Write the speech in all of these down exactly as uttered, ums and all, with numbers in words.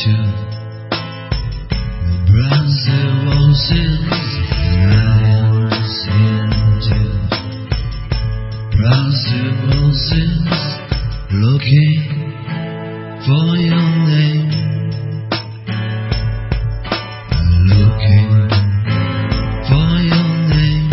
nature, the brassy roses, and I understand you. Brassy roses, looking for your name, looking for your name.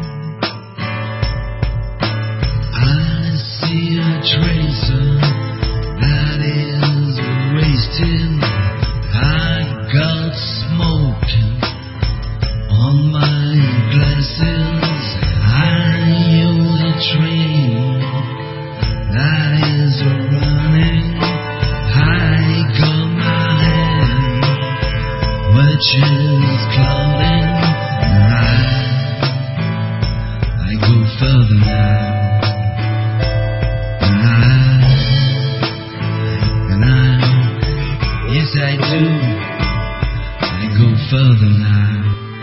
I see a tracer that is wasting. I got smoking on my glasses. I use a train that is running. I got my hand, which is clouding. And I, I go further now. And I, and I, yes I do. I go further now.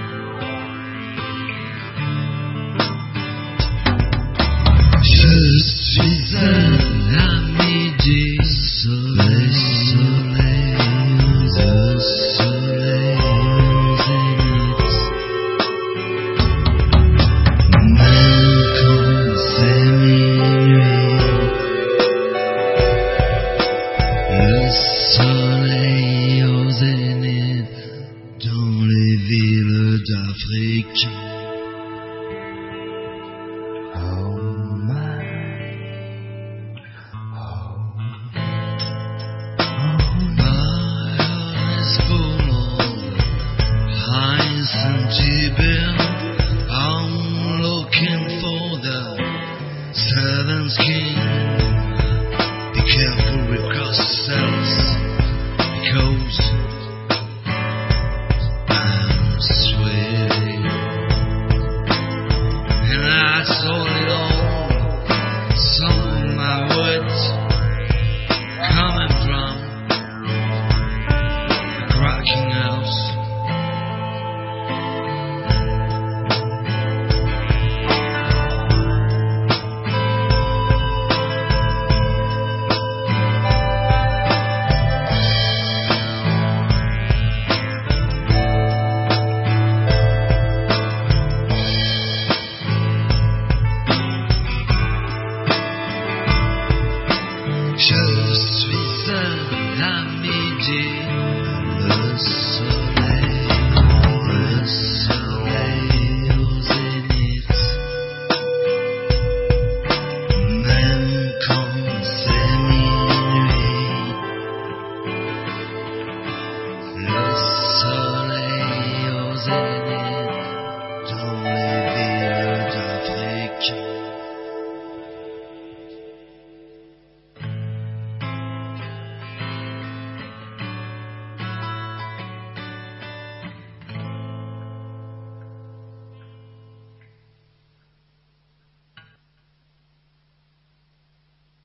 Je suis un ami du soleil, soleil, le soleil au zénith. Même quand c'est minuit, le soleil au zénith dans les villes d'Afrique.